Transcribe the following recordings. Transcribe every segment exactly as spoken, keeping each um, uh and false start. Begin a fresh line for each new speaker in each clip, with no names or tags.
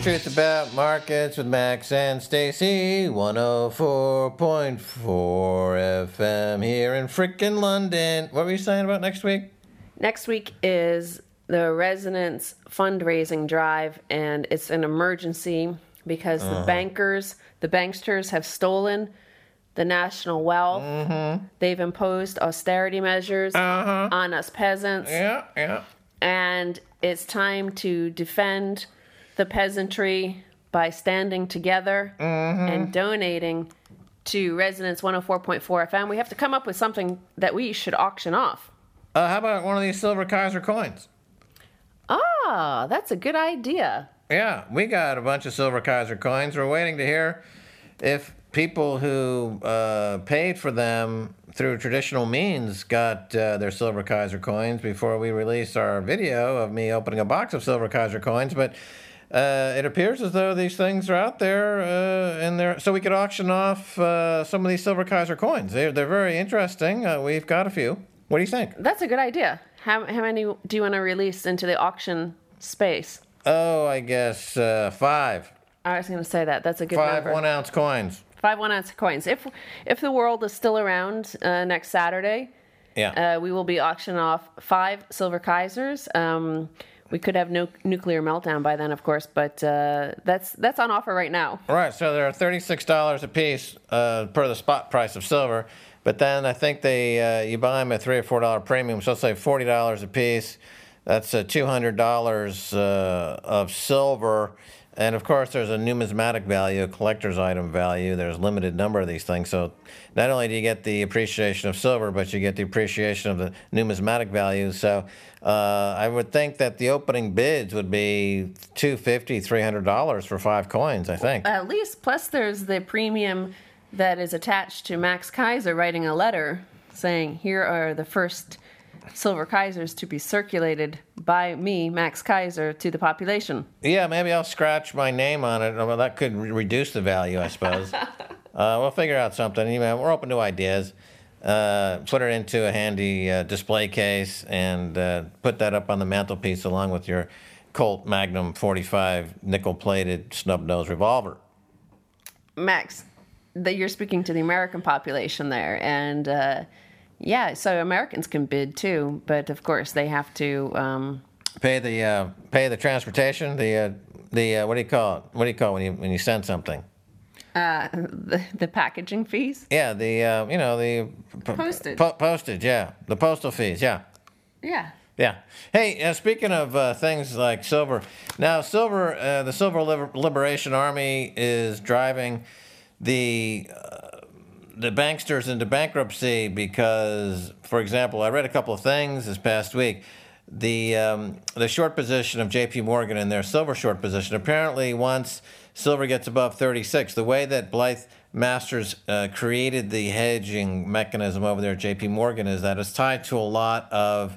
Truth About Markets with Max and Stacy, one oh four point four F M here in frickin' London. What were you saying about next week?
Next week is the Residents fundraising drive, and it's an emergency because uh-huh. the bankers, the banksters have stolen the national wealth. Mm-hmm. They've imposed austerity measures uh-huh. on us peasants.
Yeah, yeah.
And it's time to defend the peasantry by standing together mm-hmm. and donating to Residents one oh four point four F M. We have to come up with something that we should auction off.
Uh, how about one of these Silver Kaiser coins?
Ah, that's a good idea.
Yeah, we got a bunch of Silver Kaiser coins. We're waiting to hear if people who uh, paid for them through traditional means got uh, their Silver Kaiser coins before we release our video of me opening a box of Silver Kaiser coins. But uh, it appears as though these things are out there, uh, and they're, so we could auction off uh, some of these Silver Kaiser coins. They're, they're very interesting. Uh, we've got a few. What do you think?
That's a good idea. How, how many do you want to release into the auction space?
Oh, I guess uh, five.
I was going to say that. That's a good
five
number.
Five one-ounce coins.
Five one-ounce coins. If if the world is still around uh, next Saturday,
yeah,
uh, we will be auctioning off five Silver Kaisers. Um, we could have no nuclear meltdown by then, of course, but uh, that's that's on offer right now.
All right, so they're thirty-six dollars a piece uh, per the spot price of silver, but then I think they uh, you buy them at three or four dollar premium, so let's say forty dollars a piece. That's uh, two hundred dollars uh, of silver. And, of course, there's a numismatic value, a collector's item value. There's a limited number of these things. So not only do you get the appreciation of silver, but you get the appreciation of the numismatic value. So uh, I would think that the opening bids would be two hundred fifty dollars, three hundred dollars for five coins, I think.
At least. Plus there's the premium that is attached to Max Kaiser writing a letter saying, here are the first Silver Kaisers to be circulated by me, Max Kaiser, to the population.
Yeah, maybe I'll scratch my name on it. Well, that could re- reduce the value, I suppose. uh, we'll figure out something. You know, we're open to ideas. Uh, put it into a handy uh, display case and uh, put that up on the mantelpiece along with your Colt Magnum forty-five nickel-plated snub-nose revolver.
Max, that you're speaking to the American population there, and uh, yeah, so Americans can bid too, but of course they have to um,
pay the uh, pay the transportation. The uh, the uh, what do you call it? What do you call it when you when you send something?
Uh, the the packaging fees.
Yeah, the uh, you know the
p- postage.
Po- postage. Yeah, the postal fees. Yeah.
Yeah.
Yeah. Hey, uh, speaking of uh, things like silver, now silver, uh, the Silver Liber- Liberation Army is driving the. Uh, the banksters into bankruptcy because, for example, I read a couple of things this past week. The um, the short position of J P Morgan in their silver short position, apparently once silver gets above thirty-six, the way that Blythe Masters uh, created the hedging mechanism over there at J P Morgan is that it's tied to a lot of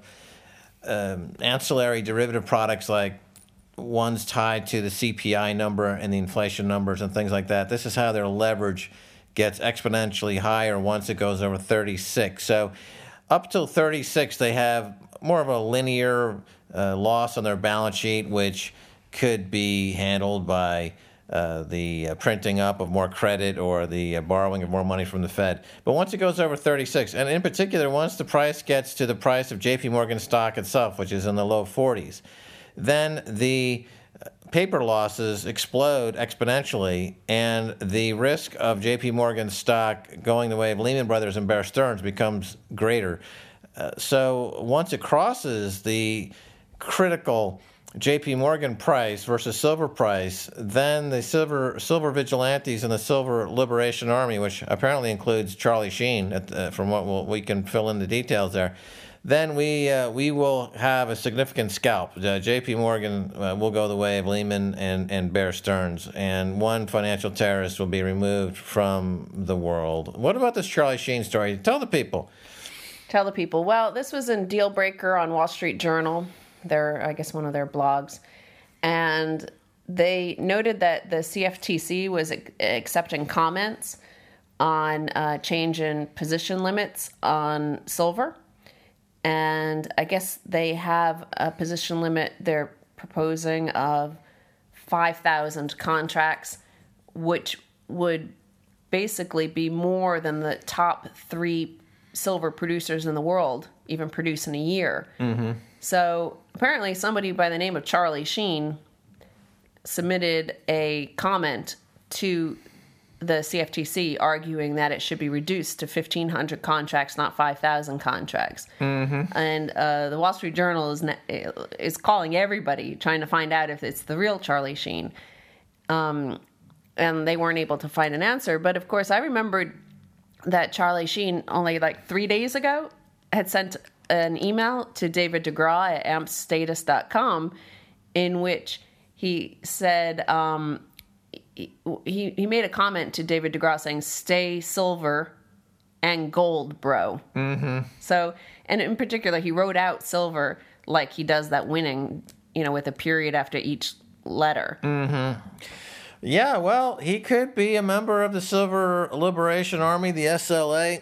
um, ancillary derivative products like ones tied to the C P I number and the inflation numbers and things like that. This is how their leverage gets exponentially higher once it goes over thirty-six. So up till thirty-six, they have more of a linear uh, loss on their balance sheet, which could be handled by uh, the uh, printing up of more credit or the uh, borrowing of more money from the Fed. But once it goes over thirty-six, and in particular, once the price gets to the price of J P Morgan stock itself, which is in the low forties, then the paper losses explode exponentially, and the risk of J P Morgan stock going the way of Lehman Brothers and Bear Stearns becomes greater. Uh, so once it crosses the critical J P Morgan price versus silver price, then the silver silver vigilantes and the Silver Liberation Army, which apparently includes Charlie Sheen, at the, from what we'll, we can fill in the details there, then we uh, we will have a significant scalp. Uh, J P Morgan uh, will go the way of Lehman and, and Bear Stearns, and one financial terrorist will be removed from the world. What about this Charlie Sheen story? Tell the people.
Tell the people. Well, this was in Deal Breaker on Wall Street Journal, their, I guess, one of their blogs, and they noted that the C F T C was ac- accepting comments on uh, change in position limits on silver. And I guess they have a position limit they're proposing of five thousand contracts, which would basically be more than the top three silver producers in the world even produce in a year. Mm-hmm. So apparently somebody by the name of Charlie Sheen submitted a comment to the C F T C arguing that it should be reduced to fifteen hundred contracts, not five thousand contracts. Mm-hmm. And uh, the Wall Street Journal is is calling everybody, trying to find out if it's the real Charlie Sheen. Um, and they weren't able to find an answer. But, of course, I remembered that Charlie Sheen, only like three days ago, had sent an email to David DeGraw at amp status dot com in which he said... Um, He he made a comment to David DeGraw saying, "Stay silver and gold, bro." Mm-hmm. So, and in particular, he wrote out silver like he does that winning, you know, with a period after each letter.
Mm-hmm. Yeah, well, he could be a member of the Silver Liberation Army, the S L A,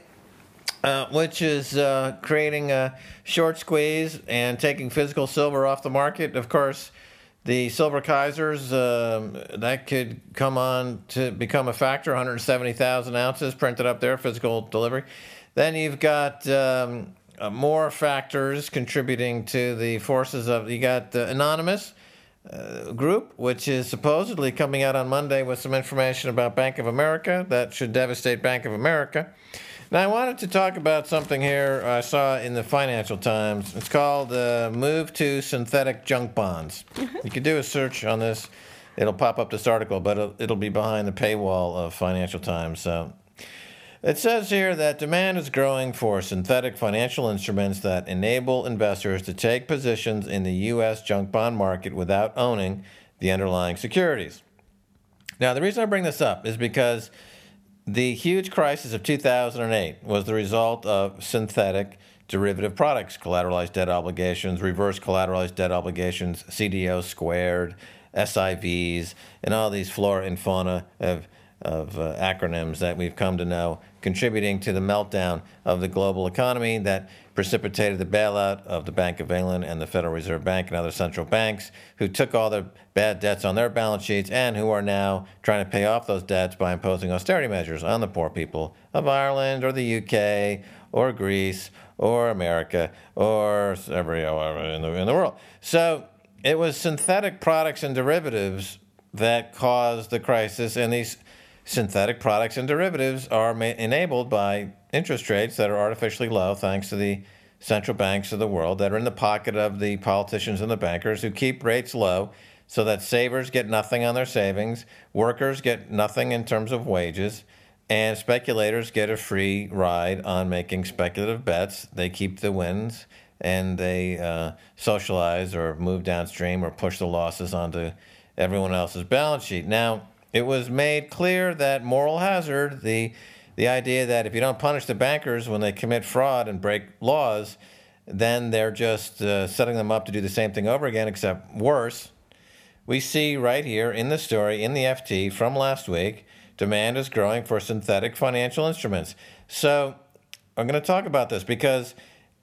uh, which is uh, creating a short squeeze and taking physical silver off the market. Of course, the Silver Kaisers, um, that could come on to become a factor, one hundred seventy thousand ounces printed up there, physical delivery. Then you've got um, uh, more factors contributing to the forces of, you got the Anonymous uh, group, which is supposedly coming out on Monday with some information about Bank of America that should devastate Bank of America. Now, I wanted to talk about something here I saw in the Financial Times. It's called uh, Move to Synthetic Junk Bonds. You can do a search on this. It'll pop up this article, but it'll, it'll be behind the paywall of Financial Times. So it says here that demand is growing for synthetic financial instruments that enable investors to take positions in the U S junk bond market without owning the underlying securities. Now, the reason I bring this up is because the huge crisis of two thousand eight was the result of synthetic derivative products, collateralized debt obligations, reverse collateralized debt obligations, C D O squared, S I Vs, and all these flora and fauna of, of uh, acronyms that we've come to know, contributing to the meltdown of the global economy that precipitated the bailout of the Bank of England and the Federal Reserve Bank and other central banks who took all the bad debts on their balance sheets and who are now trying to pay off those debts by imposing austerity measures on the poor people of Ireland or the U K or Greece or America or everywhere in the, in the world. So it was synthetic products and derivatives that caused the crisis, and these synthetic products and derivatives are ma- enabled by interest rates that are artificially low thanks to the central banks of the world that are in the pocket of the politicians and the bankers who keep rates low so that savers get nothing on their savings, workers get nothing in terms of wages, and speculators get a free ride on making speculative bets. They keep the wins and they uh, socialize or move downstream or push the losses onto everyone else's balance sheet. Now, it was made clear that moral hazard, the the idea that if you don't punish the bankers when they commit fraud and break laws, then they're just uh, setting them up to do the same thing over again, except worse. We see right here in the story, in the F T from last week, demand is growing for synthetic financial instruments. So I'm going to talk about this because,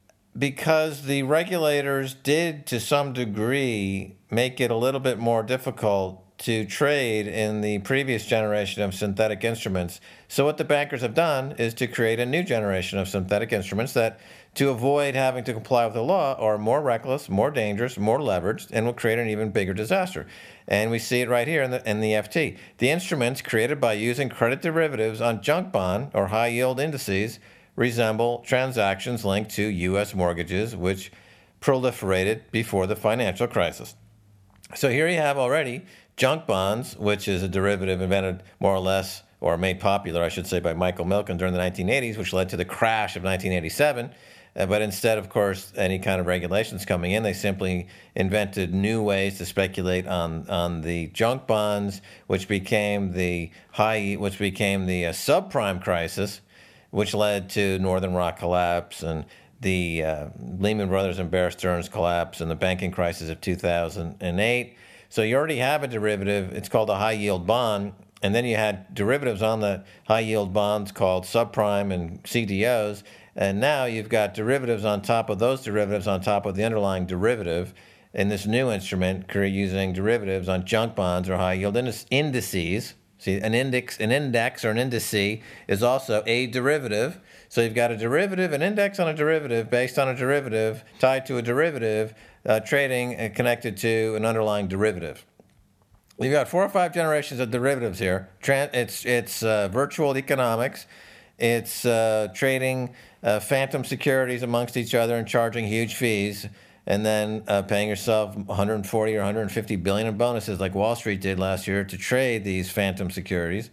because the regulators did, to some degree, make it a little bit more difficult to trade in the previous generation of synthetic instruments. So what the bankers have done is to create a new generation of synthetic instruments that, to avoid having to comply with the law, are more reckless, more dangerous, more leveraged, and will create an even bigger disaster. And we see it right here in the, in the F T. The instruments created by using credit derivatives on junk bond or high-yield indices resemble transactions linked to U S mortgages, which proliferated before the financial crisis. So here you have already junk bonds, which is a derivative invented more or less, or made popular, I should say, by Michael Milken during the nineteen eighties, which led to the crash of nineteen eighty-seven. Uh, but instead, of course, any kind of regulations coming in, they simply invented new ways to speculate on, on the junk bonds, which became the high, which became the uh, subprime crisis, which led to Northern Rock collapse and the uh, Lehman Brothers and Bear Stearns collapse and the banking crisis of two thousand eight. So you already have a derivative. It's called a high-yield bond. And then you had derivatives on the high-yield bonds called subprime and C D Os. And now you've got derivatives on top of those derivatives on top of the underlying derivative. in this new instrument using derivatives on junk bonds or high yield indices. See, an index, an index or an indice is also a derivative. So you've got a derivative, an index on a derivative based on a derivative tied to a derivative uh, trading and connected to an underlying derivative. You've got four or five generations of derivatives here. Tran- it's it's uh, virtual economics. It's uh, trading uh, phantom securities amongst each other and charging huge fees, and then uh, paying yourself one hundred forty or one hundred fifty billion in bonuses, like Wall Street did last year, to trade these phantom securities.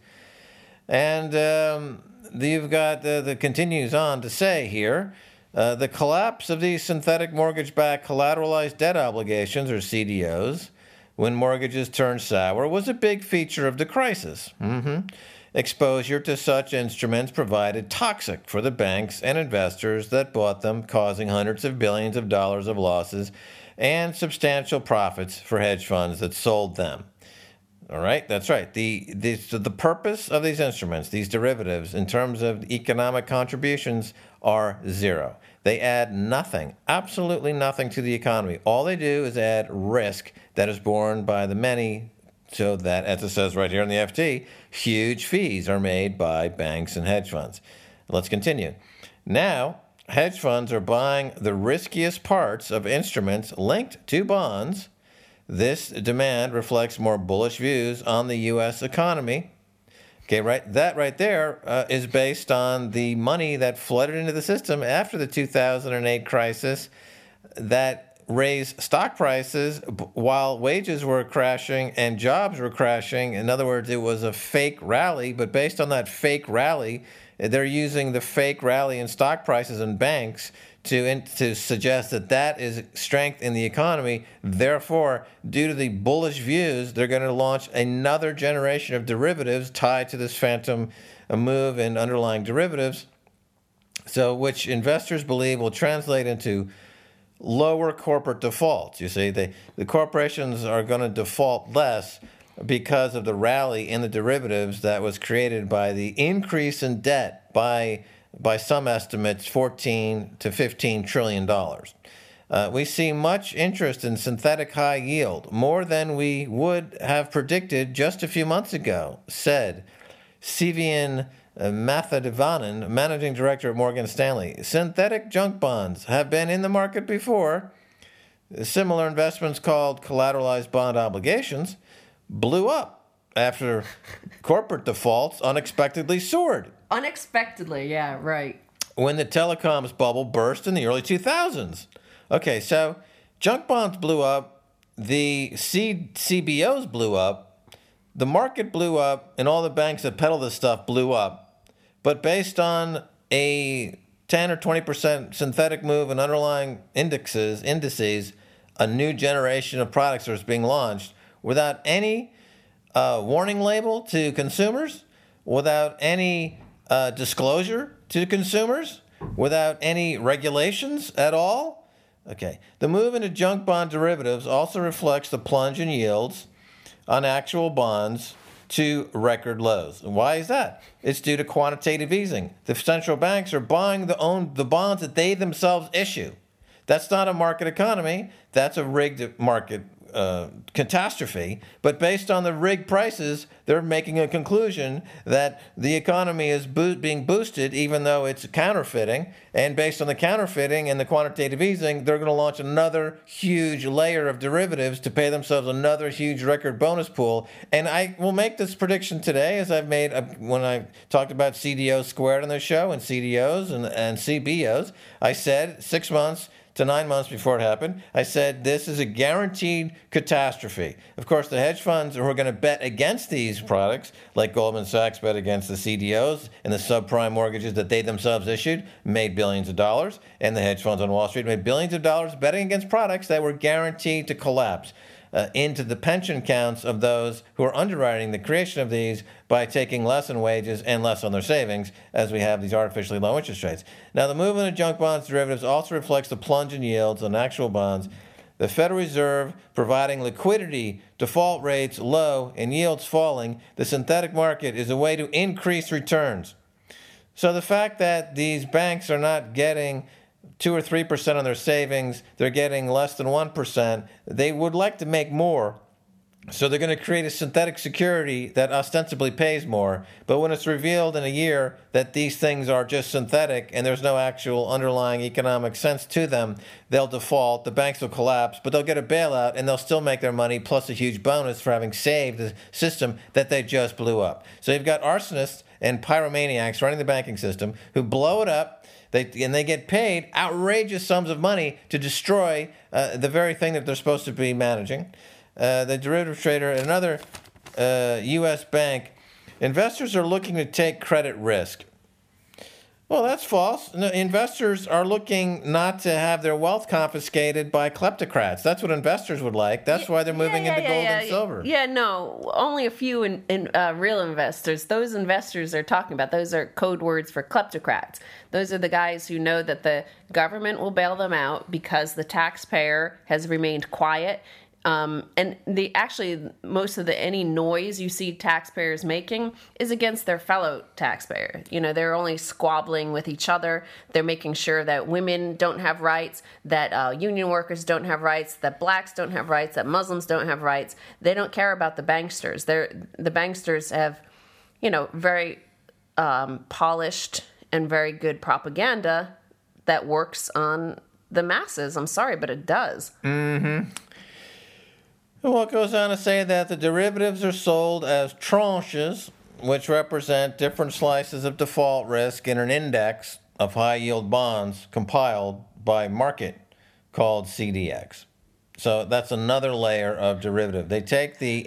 And um, you've got uh, the continues on to say here, uh, the collapse of these synthetic mortgage-backed collateralized debt obligations, or C D Os, when mortgages turned sour, was a big feature of the crisis. Mm-hmm. Exposure to such instruments provided toxic for the banks and investors that bought them, causing hundreds of billions of dollars of losses and substantial profits for hedge funds that sold them. All right, that's right. The, the, so the purpose of these instruments, these derivatives, in terms of economic contributions, are zero. They add nothing, absolutely nothing to the economy. All they do is add risk that is borne by the many, so that, as it says right here in the F T, huge fees are made by banks and hedge funds. Let's continue. Now, hedge funds are buying the riskiest parts of instruments linked to bonds. This demand reflects more bullish views on the U S economy. Okay, right. That right there uh, is based on the money that flooded into the system after the two thousand eight crisis that raised stock prices while wages were crashing and jobs were crashing. In other words, it was a fake rally, but based on that fake rally, they're using the fake rally in stock prices and banks to in, to suggest that that is strength in the economy. Therefore, due to the bullish views, they're going to launch another generation of derivatives tied to this phantom move in underlying derivatives, so which investors believe will translate into lower corporate defaults. You see, they, the corporations are going to default less because of the rally in the derivatives that was created by the increase in debt by, by some estimates, fourteen to fifteen trillion dollars. Uh, we see much interest in synthetic high yield, more than we would have predicted just a few months ago, said Sivian Mathadevanan, managing director at Morgan Stanley. Synthetic junk bonds have been in the market before. Similar investments, called collateralized bond obligations, blew up after corporate defaults unexpectedly soared.
Unexpectedly, yeah, right.
When the telecoms bubble burst in the early two thousands. Okay, so junk bonds blew up, the C- CBOs blew up, the market blew up, and all the banks that peddle this stuff blew up. But based on a ten or twenty percent synthetic move in underlying indexes, indices, a new generation of products is being launched without any uh, warning label to consumers, without any uh, disclosure to consumers, without any regulations at all. Okay, the move into junk bond derivatives also reflects the plunge in yields on actual bonds to record lows. And why is that? It's due to quantitative easing. The central banks are buying the own the bonds that they themselves issue. That's not a market economy. That's a rigged market uh, catastrophe. But based on the rigged prices, they're making a conclusion that the economy is bo- being boosted, even though it's counterfeiting. And based on the counterfeiting and the quantitative easing, they're going to launch another huge layer of derivatives to pay themselves another huge record bonus pool. And I will make this prediction today, as I've made uh, when I talked about C D Os squared on the show, and C D Os and, and C B Os. I said six months to nine months before it happened, I said this is a guaranteed catastrophe. Of course, the hedge funds who are going to bet against these products, like Goldman Sachs bet against the C D Os and the subprime mortgages that they themselves issued, made billions of dollars, and the hedge funds on Wall Street made billions of dollars betting against products that were guaranteed to collapse uh, into the pension accounts of those who are underwriting the creation of these by taking less in wages and less on their savings, as we have these artificially low interest rates. Now, the movement of junk bonds derivatives also reflects the plunge in yields on actual bonds, the Federal Reserve providing liquidity, default rates low, and yields falling. The synthetic market is a way to increase returns. So the fact that these banks are not getting two or three percent on their savings. They're getting less than one percent. They would like to make more. So they're going to create a synthetic security that ostensibly pays more. But when it's revealed in a year that these things are just synthetic and there's no actual underlying economic sense to them, they'll default, the banks will collapse, but they'll get a bailout and they'll still make their money plus a huge bonus for having saved the system that they just blew up. So you've got arsonists and pyromaniacs running the banking system who blow it up. They, and they get paid outrageous sums of money to destroy uh, the very thing that they're supposed to be managing. Uh, the derivative trader at another uh, U S bank, investors are looking to take credit risk. Well, that's false. No, investors are looking not to have their wealth confiscated by kleptocrats. That's what investors would like. That's why they're moving
yeah, yeah,
into
yeah,
gold
yeah.
and silver.
Yeah, no, only a few in, in, uh, real investors. Those investors they're talking about, those are code words for kleptocrats. Those are the guys who know that the government will bail them out because the taxpayer has remained quiet. Um, and the actually most of the any noise you see taxpayers making is against their fellow taxpayer. You know, they're only squabbling with each other. They're making sure that women don't have rights, that uh, union workers don't have rights, that blacks don't have rights, that Muslims don't have rights. They don't care about the banksters. They're the banksters have, you know, very um, polished and very good propaganda that works on the masses. I'm sorry, but it does.
Mm-hmm. Well, it goes on to say that the derivatives are sold as tranches, which represent different slices of default risk in an index of high-yield bonds compiled by market called C D X. So that's another layer of derivative. They take the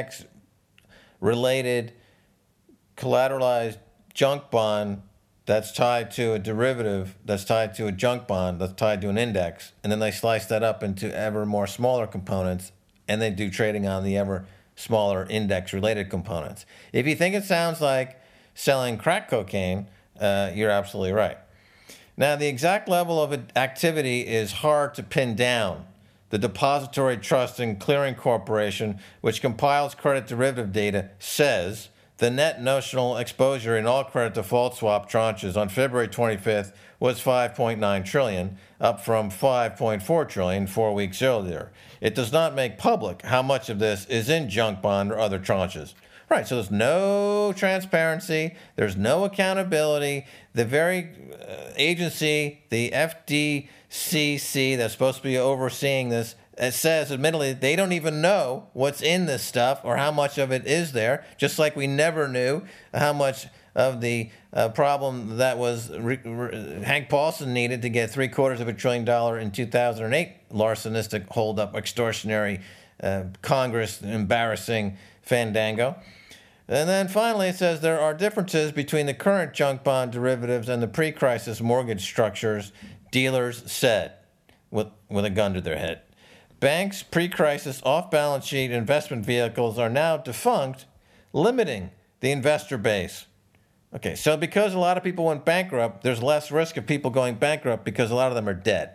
index-related collateralized junk bond that's tied to a derivative that's tied to a junk bond that's tied to an index, and then they slice that up into ever more smaller components, and they do trading on the ever smaller index-related components. If you think it sounds like selling crack cocaine, uh, you're absolutely right. Now, the exact level of activity is hard to pin down. The Depository Trust and Clearing Corporation, which compiles credit derivative data, says the net notional exposure in all credit default swap tranches on February twenty-fifth was five point nine trillion dollars, up from five point four trillion dollars four weeks earlier. It does not make public how much of this is in junk bond or other tranches. Right, so there's no transparency, there's no accountability. The very uh, agency, the F D C C, that's supposed to be overseeing this, it says, admittedly, they don't even know what's in this stuff or how much of it is there, just like we never knew how much of the uh, problem that was re- re- Hank Paulson needed to get three quarters of a trillion dollar in two thousand eight larcenistic, hold-up, extortionary, uh, Congress embarrassing fandango. And then finally it says there are differences between the current junk bond derivatives and the pre-crisis mortgage structures, dealers said, with, with a gun to their head. Banks' pre-crisis off-balance sheet investment vehicles are now defunct, limiting the investor base. Okay, so because a lot of people went bankrupt, there's less risk of people going bankrupt because a lot of them are dead.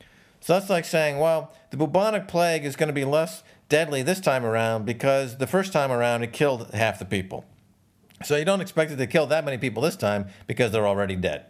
So that's like saying, well, the bubonic plague is going to be less deadly this time around because the first time around it killed half the people. So you don't expect it to kill that many people this time because they're already dead.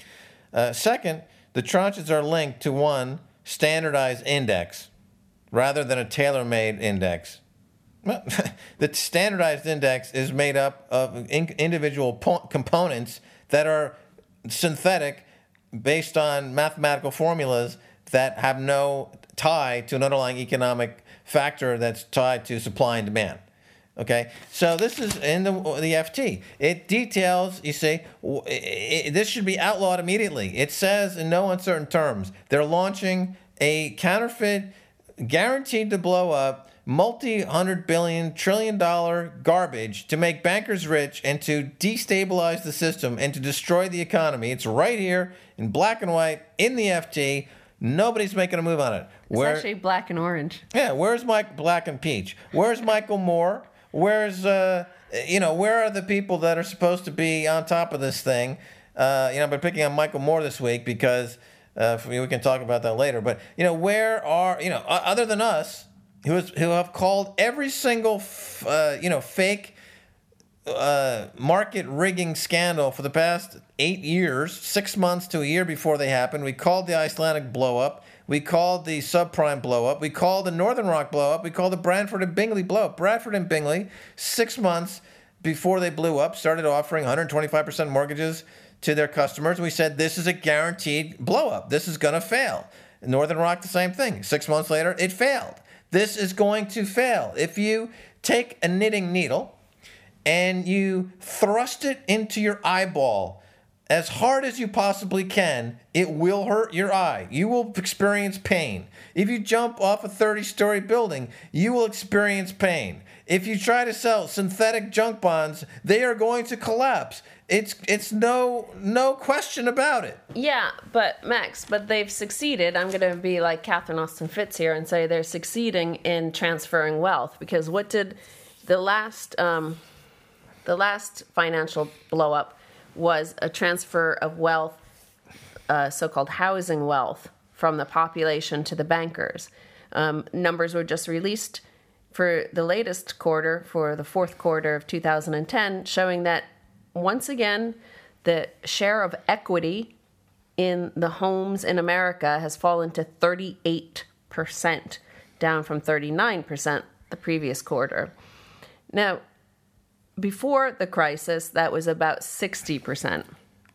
Uh, second, the tranches are linked to one standardized index rather than a tailor-made index. Well, the standardized index is made up of in- individual po- components that are synthetic based on mathematical formulas that have no tie to an underlying economic factor that's tied to supply and demand. Okay, so this is in the the F T. It details, you see, it, it, this should be outlawed immediately. It says in no uncertain terms, they're launching a counterfeit, guaranteed to blow up, multi-hundred billion, trillion dollar garbage to make bankers rich and to destabilize the system and to destroy the economy. It's right here in black and white in the F T. Nobody's making a move on it.
It's Where, actually black and orange.
Yeah, where's Mike Black and Peach? Where's Michael Moore? Where's, uh, you know, where are the people that are supposed to be on top of this thing? Uh, you know, I've been picking on Michael Moore this week because uh, we can talk about that later. But, you know, where are, you know, other than us, who, is, who have called every single, f- uh, you know, fake uh, market rigging scandal for the past eight years, six months to a year before they happened. We called the Icelandic blow up. We called the subprime blow up. We called the Northern Rock blow up. We called the Bradford and Bingley blow up. Bradford and Bingley, six months before they blew up, started offering one hundred twenty-five percent mortgages to their customers. We said, this is a guaranteed blow up. This is going to fail. Northern Rock, the same thing. Six months later, it failed. This is going to fail. If you take a knitting needle and you thrust it into your eyeball as hard as you possibly can, it will hurt your eye. You will experience pain. If you jump off a thirty-story building, you will experience pain. If you try to sell synthetic junk bonds, they are going to collapse. It's it's no no question about it.
Yeah, but Max, but they've succeeded. I'm going to be like Catherine Austin Fitts here and say they're succeeding in transferring wealth, because what did the last um, the last financial blow up was a transfer of wealth, uh, so-called housing wealth, from the population to the bankers. Um, numbers were just released for the latest quarter, for the fourth quarter of two thousand ten, showing that once again, the share of equity in the homes in America has fallen to thirty-eight percent, down from thirty-nine percent the previous quarter. Now, before the crisis, that was about sixty percent.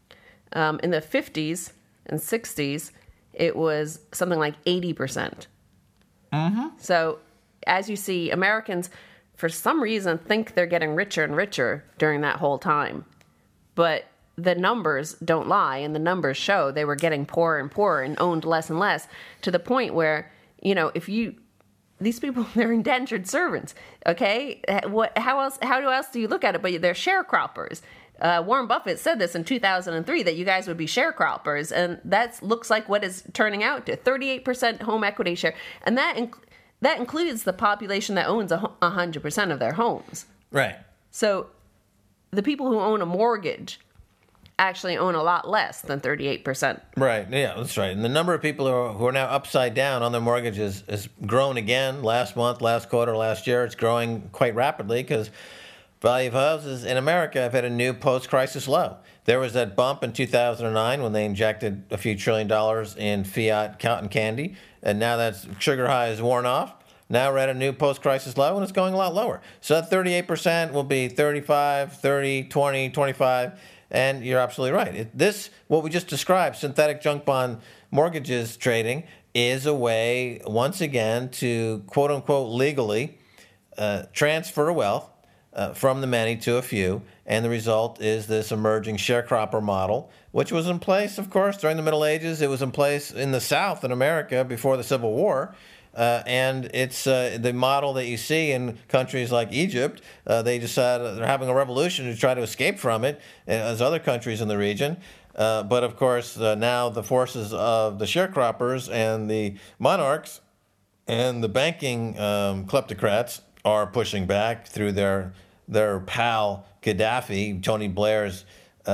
Um, in the fifties and sixties, it was something like eighty percent. Mm-hmm. So, as you see, Americans, for some reason, think they're getting richer and richer during that whole time. But the numbers don't lie, and the numbers show they were getting poorer and poorer and owned less and less, to the point where, you know, if you, these people, they're indentured servants, okay? What, how else, how else do you look at it? But they're sharecroppers. Uh, Warren Buffett said this in two thousand three, that you guys would be sharecroppers, and that looks like what is turning out to thirty-eight percent home equity share. And that inc- that includes the population that owns one hundred percent of their homes.
Right.
So the people who own a mortgage actually own a lot less than thirty-eight percent.
Right, yeah, that's right. And the number of people who are, who are now upside down on their mortgages has grown again last month, last quarter, last year. It's growing quite rapidly because value of houses in America have hit a new post-crisis low. There was that bump in two thousand nine when they injected a few trillion dollars in fiat cotton candy, and now that sugar high is worn off. Now we're at a new post-crisis low, and it's going a lot lower. So that thirty-eight percent will be thirty-five, thirty, twenty, twenty-five, and you're absolutely right. It, this, what we just described, synthetic junk bond mortgages trading, is a way, once again, to quote-unquote legally uh, transfer wealth uh, from the many to a few, and the result is this emerging sharecropper model, which was in place, of course, during the Middle Ages. It was in place in the South in America before the Civil War. Uh, and it's uh, the model that you see in countries like Egypt. Uh, they decided they're having a revolution to try to escape from it, as other countries in the region. Uh, but of course, uh, now the forces of the sharecroppers and the monarchs and the banking um, kleptocrats are pushing back through their their pal Gaddafi, Tony Blair's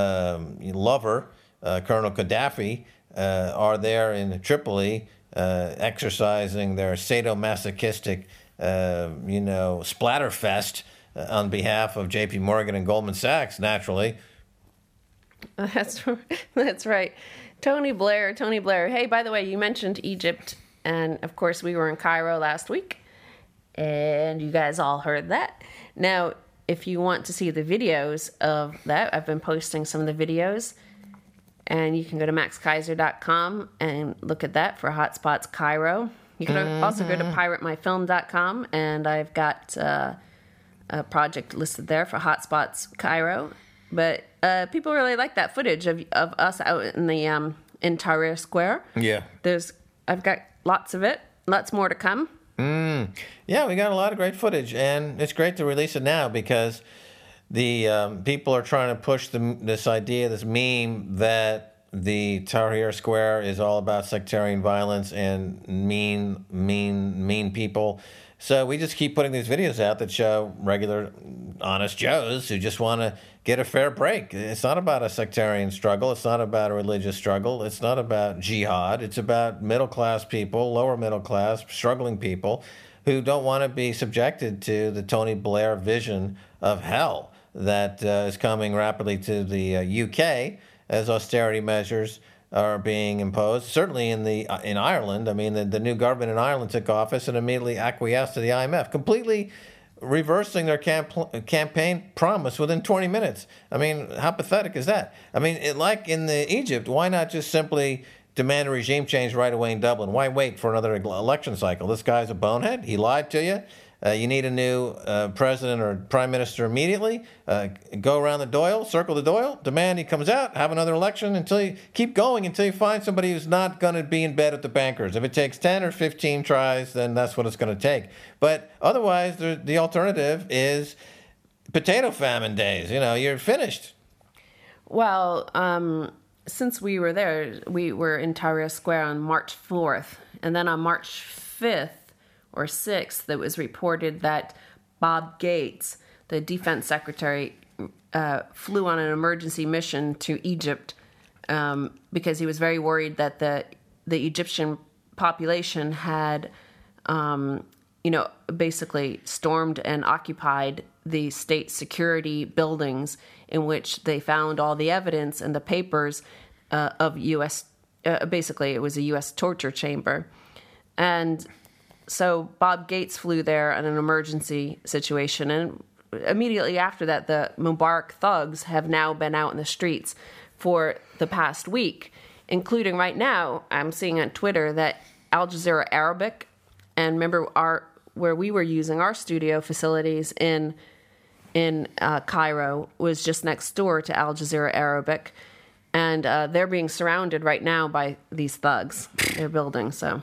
um, lover, uh, Colonel Gaddafi, uh, are there in Tripoli. Uh, exercising their sadomasochistic, uh, you know, splatterfest uh, on behalf of J P Morgan and Goldman Sachs, naturally.
That's that's right. Tony Blair, Tony Blair. Hey, by the way, you mentioned Egypt, and of course we were in Cairo last week, and you guys all heard that. Now, if you want to see the videos of that, I've been posting some of the videos. And you can go to max keiser dot com and look at that for Hotspots Cairo. You can mm-hmm. also go to pirate my film dot com, and I've got uh, a project listed there for Hotspots Cairo. But uh, people really like that footage of of us out in the um, in Tahrir Square.
Yeah,
there's I've got lots of it. Lots more to come.
Mm. Yeah, we got a lot of great footage, and it's great to release it now because the um, people are trying to push the, this idea, this meme that the Tahrir Square is all about sectarian violence and mean, mean, mean people. So we just keep putting these videos out that show regular, honest Joes who just want to get a fair break. It's not about a sectarian struggle. It's not about a religious struggle. It's not about jihad. It's about middle-class people, lower middle-class, struggling people who don't want to be subjected to the Tony Blair vision of hell. that uh, is coming rapidly to the uh, U K as austerity measures are being imposed. Certainly in the uh, in Ireland. I mean, the, the new government in Ireland took office and immediately acquiesced to the I M F, completely reversing their camp- campaign promise within twenty minutes. I mean, how pathetic is that? I mean, it, like in the Egypt, why not just simply demand a regime change right away in Dublin? Why wait for another election cycle? This guy's a bonehead. He lied to you. Uh, you need a new uh, president or prime minister immediately. Uh, go around the Doyle, circle the Doyle, demand he comes out, have another election until you keep going until you find somebody who's not going to be in bed with the bankers. If it takes ten or fifteen tries, then that's what it's going to take. But otherwise, the, the alternative is potato famine days. You know, you're finished.
Well, um, since we were there, we were in Tahrir Square on March fourth, and then on March fifth, or sixth, it was reported that Bob Gates, the defense secretary, uh, flew on an emergency mission to Egypt um, because he was very worried that the the Egyptian population had, um, you know, basically stormed and occupied the state security buildings in which they found all the evidence and the papers uh, of U S. Uh, basically, it was a U S torture chamber, and so Bob Gates flew there in an emergency situation, and immediately after that, the Mubarak thugs have now been out in the streets for the past week, including right now, I'm seeing on Twitter that Al Jazeera Arabic, and remember our where we were using our studio facilities in in uh, Cairo was just next door to Al Jazeera Arabic, and uh, they're being surrounded right now by these thugs. They're building, so...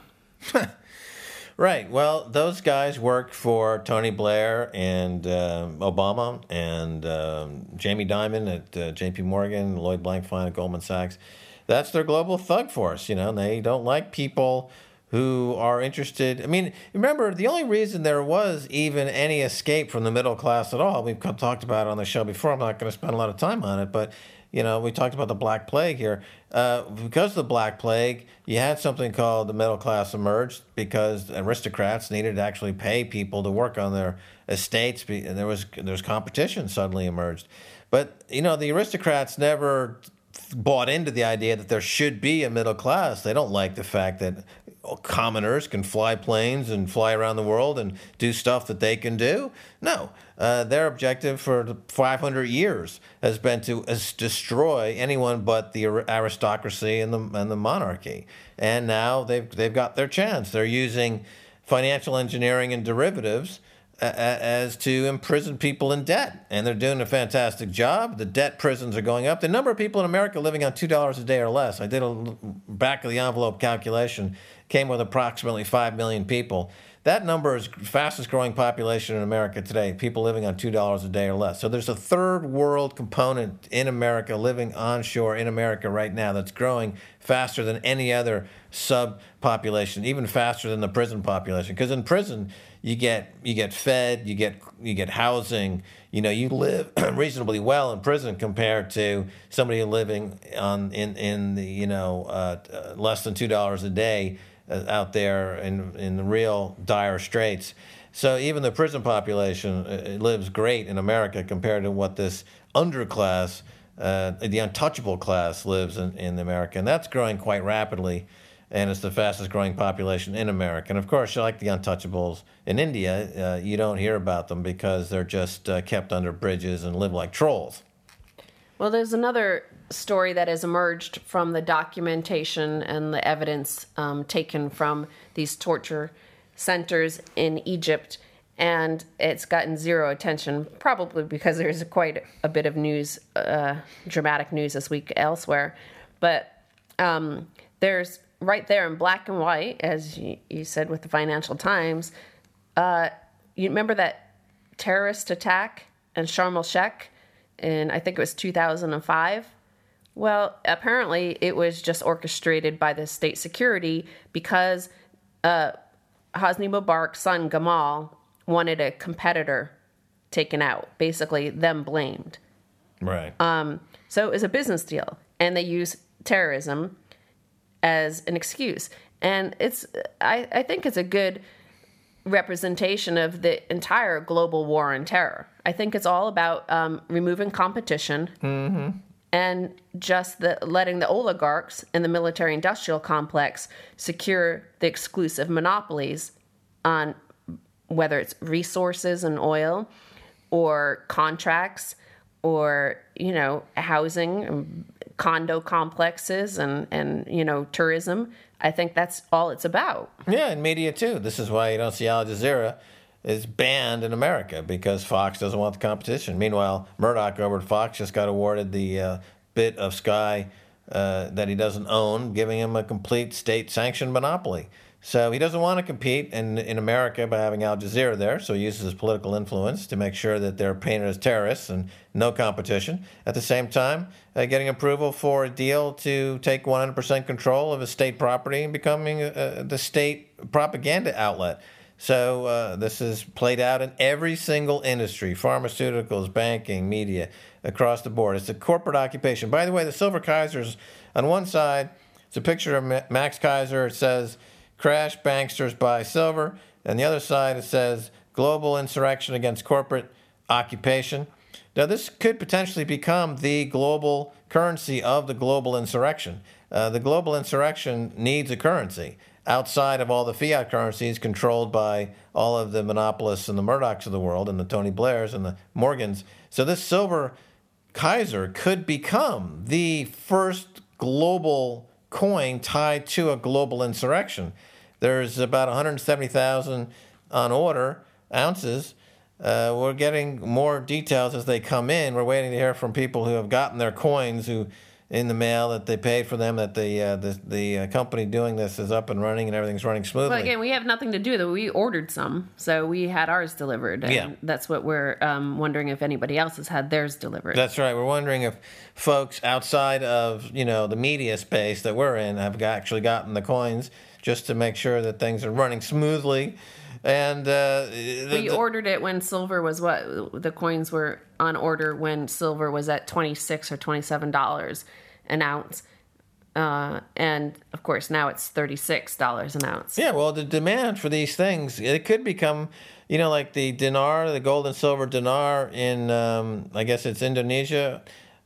Right. Well, those guys work for Tony Blair and uh, Obama and um, Jamie Dimon at uh, J P Morgan, Lloyd Blankfein at Goldman Sachs. That's their global thug force. You know, they don't like people who are interested. I mean, remember, the only reason there was even any escape from the middle class at all, we've talked about it on the show before. I'm not going to spend a lot of time on it, but you know, we talked about the Black Plague here. Uh, because of the Black Plague, you had something called the middle class emerged because aristocrats needed to actually pay people to work on their estates, and there was there was competition suddenly emerged. But you know, the aristocrats never bought into the idea that there should be a middle class. They don't like the fact that commoners can fly planes and fly around the world and do stuff that they can do. No, uh, their objective for five hundred years has been to uh, destroy anyone but the aristocracy and the and the monarchy. And now they've they've got their chance. They're using financial engineering and derivatives as to imprison people in debt. And they're doing a fantastic job. The debt prisons are going up. The number of people in America living on two dollars a day or less, I did a back-of-the-envelope calculation, came with approximately five million people. That number is the fastest growing population in America today, people living on two dollars a day or less. So there's a third world component in America, living onshore in America right now, that's growing faster than any other subpopulation, even faster than the prison population. Because in prison, you get you get fed, you get you get housing, you know, you live reasonably well in prison compared to somebody living on in in the you know uh, uh, less than two dollars a day uh, out there in in the real dire straits. So even the prison population uh, lives great in America compared to what this underclass, uh, the untouchable class, lives in, in America, and that's growing quite rapidly. And it's the fastest growing population in America. And of course, like the untouchables in India, uh, you don't hear about them because they're just uh, kept under bridges and live like trolls.
Well, there's another story that has emerged from the documentation and the evidence um, taken from these torture centers in Egypt. And it's gotten zero attention, probably because there's quite a bit of news, uh, dramatic news this week elsewhere. But um, there's right there in black and white, as you, you said with the Financial Times, uh, you remember that terrorist attack in Sharm el-Sheikh in, I think it was two thousand five? Well, apparently it was just orchestrated by the state security because uh, Hosni Mubarak's son, Gamal, wanted a competitor taken out, basically them blamed.
Right.
Um, so it was a business deal, and they use terrorism as an excuse. And it's, I, I think it's a good representation of the entire global war on terror. I think it's all about um, removing competition
Mm-hmm.
and just the, letting the oligarchs in the military-industrial complex secure the exclusive monopolies on whether it's resources and oil or contracts or, you know, housing, and condo complexes and, and, you know, tourism. I think that's all it's about.
Yeah, and media too. This is why you don't see Al Jazeera is banned in America, because Fox doesn't want the competition. Meanwhile, Murdoch over at Fox just got awarded the uh, bit of Sky uh, that he doesn't own, giving him a complete state-sanctioned monopoly. So he doesn't want to compete in, in America by having Al Jazeera there, so he uses his political influence to make sure that they're painted as terrorists and no competition. At the same time, uh, getting approval for a deal to take one hundred percent control of his state property and becoming uh, the state propaganda outlet. So uh, this is played out in every single industry, pharmaceuticals, banking, media, across the board. It's a corporate occupation. By the way, the Silver Kaisers, on one side, it's a picture of Max Kaiser. It says, "Crash banksters buy silver." And the other side, it says, "Global insurrection against corporate occupation." Now, this could potentially become the global currency of the global insurrection. Uh, the global insurrection needs a currency outside of all the fiat currencies controlled by all of the monopolists and the Murdochs of the world and the Tony Blairs and the Morgans. So this Silver Kaiser could become the first global coin tied to a global insurrection. There's about one hundred seventy thousand on order, ounces. Uh, we're getting more details as they come in. We're waiting to hear from people who have gotten their coins who in the mail, that they paid for them, that the uh, the, the uh, company doing this is up and running and everything's running smoothly.
Well, again, we have nothing to do with it. We ordered some, so we had ours delivered. And
yeah.
That's what we're um, wondering if anybody else has had theirs delivered.
That's right. We're wondering if folks outside of, you know, the media space that we're in have got, actually gotten the coins just to make sure that things are running smoothly. And uh,
we
the,
ordered it when silver was what the coins were on order when silver was at twenty-six or twenty-seven dollars an ounce, uh, and of course now it's thirty-six dollars an ounce.
Yeah, well, the demand for these things, it could become, you know, like the dinar, the gold and silver dinar in, um, I guess it's Indonesia,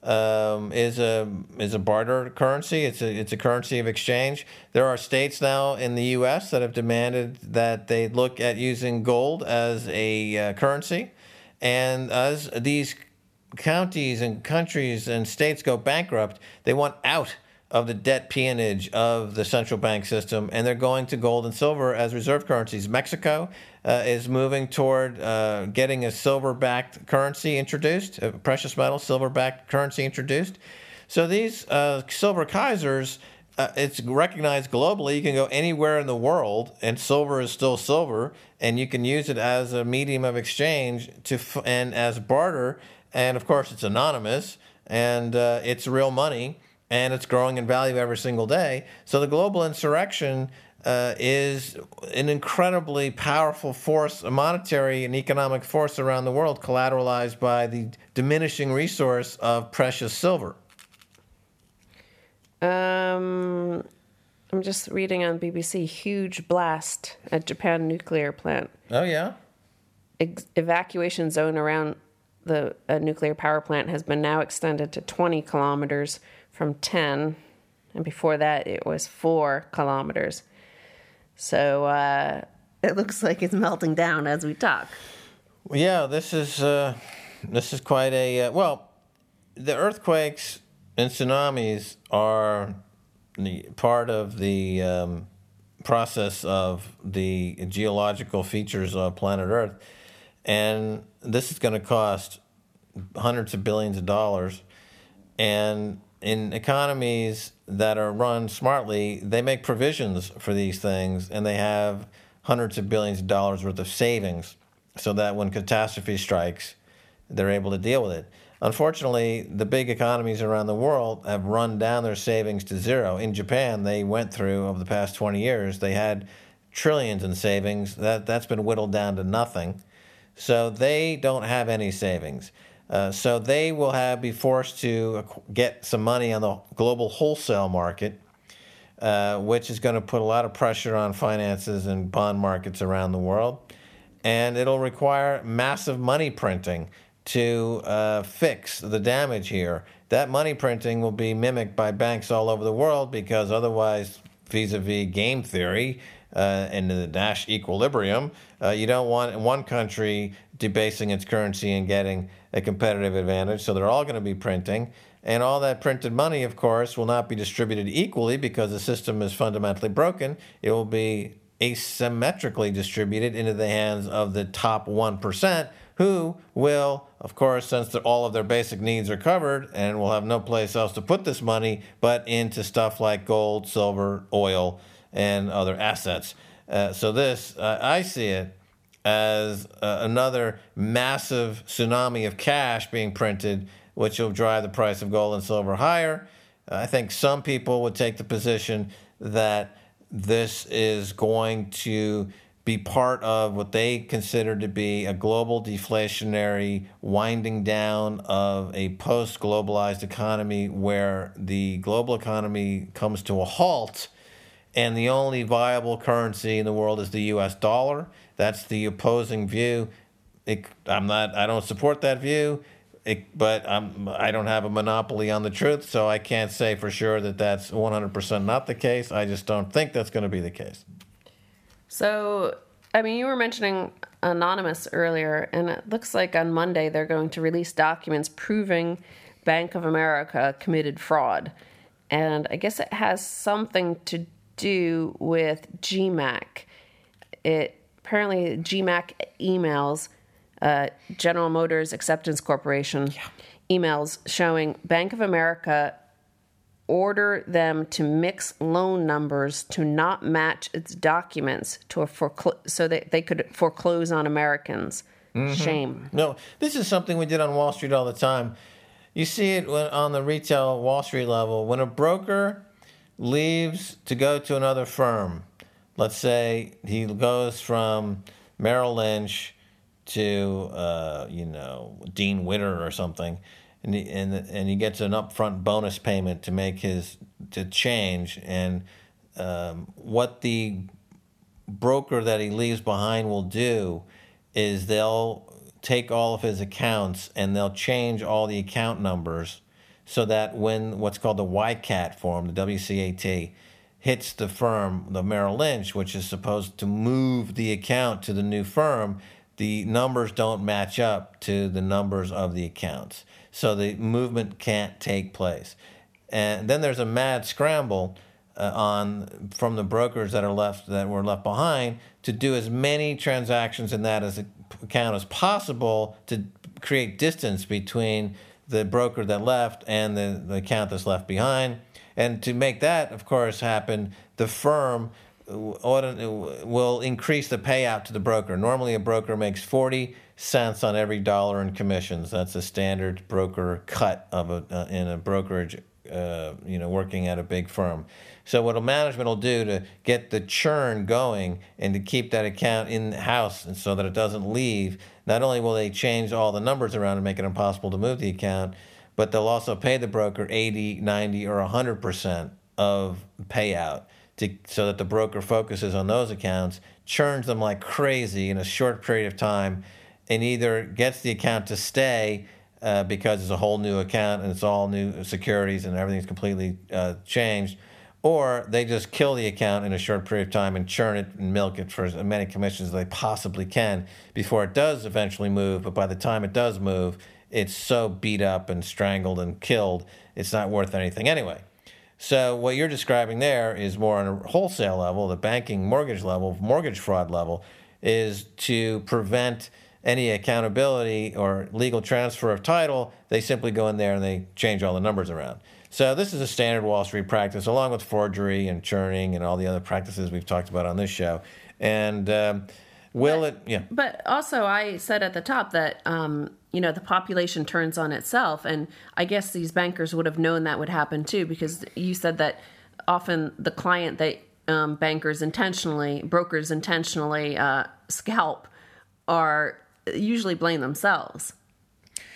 um, is a is a barter currency. It's a it's a currency of exchange. There are states now in the U S that have demanded that they look at using gold as a uh, currency, and as these counties and countries and states go bankrupt, they want out of the debt peonage of the central bank system, and they're going to gold and silver as reserve currencies. Mexico uh, is moving toward uh, getting a silver-backed currency introduced, a precious metal silver-backed currency introduced. So these uh, Silver Kaisers, uh, it's recognized globally. You can go anywhere in the world, and silver is still silver, and you can use it as a medium of exchange to f- and as barter. And, of course, it's anonymous, and uh, it's real money, and it's growing in value every single day. So the global insurrection uh, is an incredibly powerful force, a monetary and economic force around the world, collateralized by the diminishing resource of precious silver.
Um, I'm just reading on B B C, huge blast at Japan nuclear plant.
Oh, yeah?
Ex- evacuation zone around the uh, nuclear power plant has been now extended to twenty kilometers from ten, and before that it was four kilometers. So uh, it looks like it's melting down as we talk.
Yeah, this is uh, this is quite a uh, well. The earthquakes and tsunamis are the part of the um, process of the geological features of planet Earth. And this is going to cost hundreds of billions of dollars. And in economies that are run smartly, they make provisions for these things, and they have hundreds of billions of dollars worth of savings so that when catastrophe strikes, they're able to deal with it. Unfortunately, the big economies around the world have run down their savings to zero. In Japan, they went through, over the past twenty years, they had trillions in savings. That, that's been whittled down to nothing. So they don't have any savings. Uh, so they will have be forced to get some money on the global wholesale market uh, which is going to put a lot of pressure on finances and bond markets around the world. And it'll require massive money printing to uh, fix the damage here. That money printing will be mimicked by banks all over the world because otherwise, vis-a-vis game theory uh, and the Nash equilibrium, uh, you don't want one country debasing its currency and getting a competitive advantage. So they're all going to be printing. And all that printed money, of course, will not be distributed equally because the system is fundamentally broken. It will be asymmetrically distributed into the hands of the top one percent, who will, of course, since all of their basic needs are covered and will have no place else to put this money but into stuff like gold, silver, oil, and other assets. Uh, so this, uh, I see it as uh, another massive tsunami of cash being printed, which will drive the price of gold and silver higher. I think some people would take the position that this is going to be part of what they consider to be a global deflationary winding down of a post-globalized economy where the global economy comes to a halt and the only viable currency in the world is the U S dollar. That's the opposing view. It, I'm not, I don't support that view. It, but I'm, I don't have a monopoly on the truth, so I can't say for sure that that's one hundred percent not the case. I just don't think that's going to be the case.
So, I mean, you were mentioning Anonymous earlier, and it looks like on Monday they're going to release documents proving Bank of America committed fraud. And I guess it has something to do with G MAC. It apparently G MAC emails Uh, General Motors Acceptance Corporation yeah. emails showing Bank of America order them to mix loan numbers to not match its documents to a foreclo- so that they could foreclose on Americans. Mm-hmm. Shame.
No, this is something we did on Wall Street all the time. You see it when, on the retail Wall Street level. When a broker leaves to go to another firm, let's say he goes from Merrill Lynch to uh, you know Dean Witter or something, and he, and and he gets an upfront bonus payment to make his to change, and um, what the broker that he leaves behind will do is they'll take all of his accounts and they'll change all the account numbers so that when what's called the Y CAT form, the W C A T, hits the firm, the Merrill Lynch, which is supposed to move the account to the new firm, the numbers don't match up to the numbers of the accounts. So the movement can't take place. And then there's a mad scramble uh, on from the brokers that are left that were left behind to do as many transactions in that as account as possible to create distance between the broker that left and the, the account that's left behind. And to make that, of course, happen, the firm will increase the payout to the broker. Normally, a broker makes forty cents on every dollar in commissions. That's a standard broker cut of a uh, in a brokerage, uh, you know, working at a big firm. So what a management will do to get the churn going and to keep that account in the house and so that it doesn't leave, not only will they change all the numbers around and make it impossible to move the account, but they'll also pay the broker eighty, ninety, or one hundred percent of payout. To, so that the broker focuses on those accounts, churns them like crazy in a short period of time, and either gets the account to stay uh, because it's a whole new account and it's all new securities and everything's completely uh, changed, or they just kill the account in a short period of time and churn it and milk it for as many commissions as they possibly can before it does eventually move. But by the time it does move, it's so beat up and strangled and killed, it's not worth anything anyway. So what you're describing there is more on a wholesale level, the banking mortgage level, mortgage fraud level, is to prevent any accountability or legal transfer of title. They simply go in there and they change all the numbers around. So this is a standard Wall Street practice, along with forgery and churning and all the other practices we've talked about on this show. And um, will
but,
it? Yeah.
But also, I said at the top that um, you know the population turns on itself, and I guess these bankers would have known that would happen too, because you said that often the client that um, bankers intentionally, brokers intentionally uh, scalp, are usually blame themselves.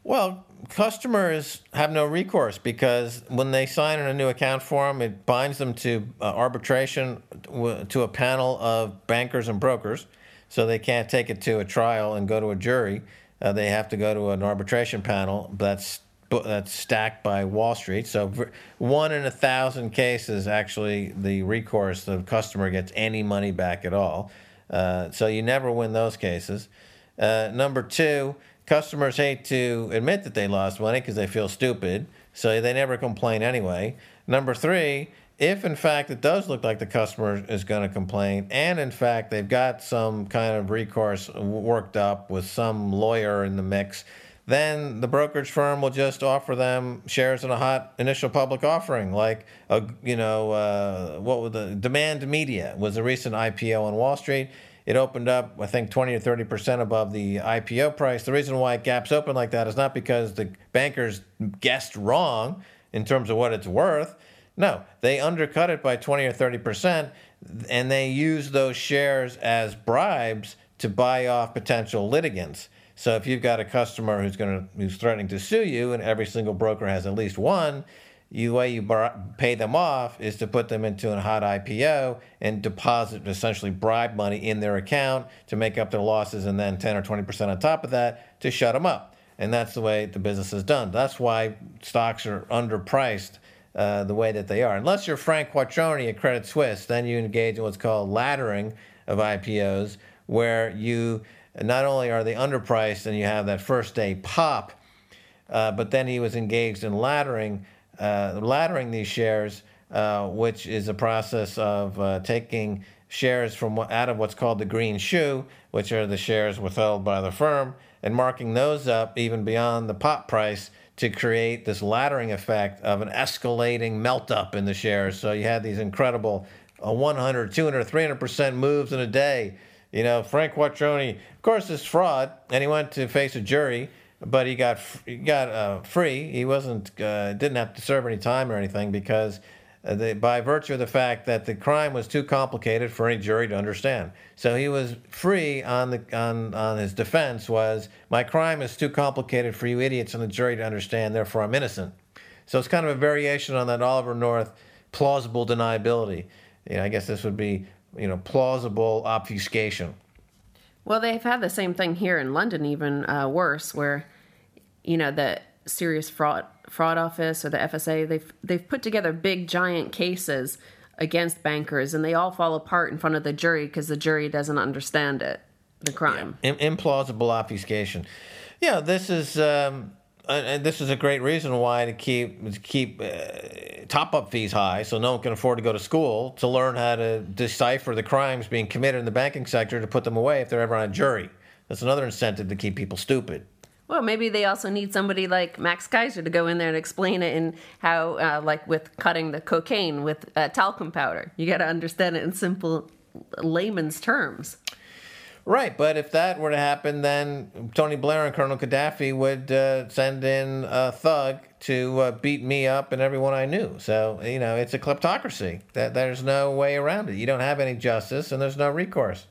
Well, customers have no recourse because when they sign in a new account form, it binds them to uh, arbitration w- to a panel of bankers and brokers. So they can't take it to a trial and go to a jury. Uh, they have to go to an arbitration panel that's that's stacked by Wall Street. So one in a thousand cases, actually, the recourse, the customer gets any money back at all. Uh, so you never win those cases. Uh, number two, customers hate to admit that they lost money because they feel stupid, so they never complain anyway. Number three, if in fact it does look like the customer is going to complain, and in fact they've got some kind of recourse worked up with some lawyer in the mix, then the brokerage firm will just offer them shares in a hot initial public offering, like a, you know, uh, what was the Demand Media was a recent I P O on Wall Street. It opened up, I think, twenty or thirty percent above the I P O price. The reason why it gaps open like that is not because the bankers guessed wrong in terms of what it's worth. No, they undercut it by twenty or thirty percent, and they use those shares as bribes to buy off potential litigants. So if you've got a customer who's going to who's threatening to sue you, and every single broker has at least one, the way you bar- pay them off is to put them into a hot I P O and deposit, essentially bribe money in their account to make up their losses, and then ten or twenty percent on top of that to shut them up. And that's the way the business is done. That's why stocks are underpriced uh, the way that they are. Unless you're Frank Quattroni at Credit Suisse, then you engage in what's called laddering of I P Os, where you not only are they underpriced and you have that first day pop, uh, but then he was engaged in laddering, uh, laddering these shares, uh, which is a process of uh, taking shares from out of what's called the green shoe, which are the shares withheld by the firm, and marking those up even beyond the pop price to create this laddering effect of an escalating melt up in the shares. So you had these incredible uh, one hundred, two hundred, three hundred percent moves in a day. You know, Frank Quattroni, of course, is fraud, and he went to face a jury, but he got he got uh, free. He wasn't uh, didn't have to serve any time or anything because uh, the, by virtue of the fact that the crime was too complicated for any jury to understand. So he was free on the on on his defense was, my crime is too complicated for you idiots in the jury to understand, therefore I'm innocent. So it's kind of a variation on that Oliver North plausible deniability. You know, I guess this would be, you know, plausible obfuscation.
Well, they've had the same thing here in London, even uh, worse, where, you know, the Serious Fraud Fraud Office or the F S A, they've they've put together big giant cases against bankers, and they all fall apart in front of the jury because the jury doesn't understand it, the crime.
Yeah. Implausible obfuscation. Yeah, this is um, and this is a great reason why to keep to keep uh, top-up fees high, so no one can afford to go to school to learn how to decipher the crimes being committed in the banking sector to put them away if they're ever on a jury. That's another incentive to keep people stupid.
Well, maybe they also need somebody like Max Kaiser to go in there and explain it in how, uh, like with cutting the cocaine with uh, talcum powder. You got to understand it in simple layman's terms.
Right, but if that were to happen, then Tony Blair and Colonel Gaddafi would uh, send in a thug to uh, beat me up and everyone I knew. So, you know, it's a kleptocracy. That There's no way around it. You don't have any justice, and there's no recourse.